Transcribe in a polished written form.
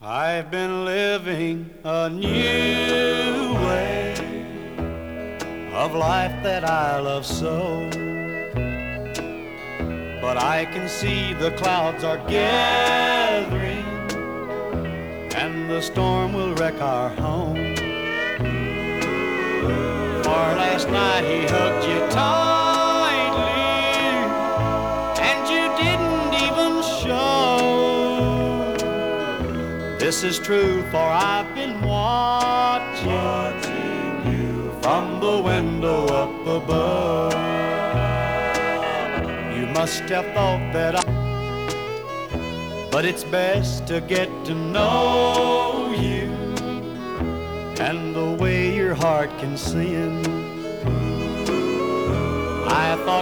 I've been living a new way of life that I love so, but I can see the clouds are gathering and the storm will wreck our home. For last night he hugged you tightly and you didn't even show. This is true, for I've been watching you from the window up above. You must have thought that but it's best to get to know you and the way your heart can sin. I thought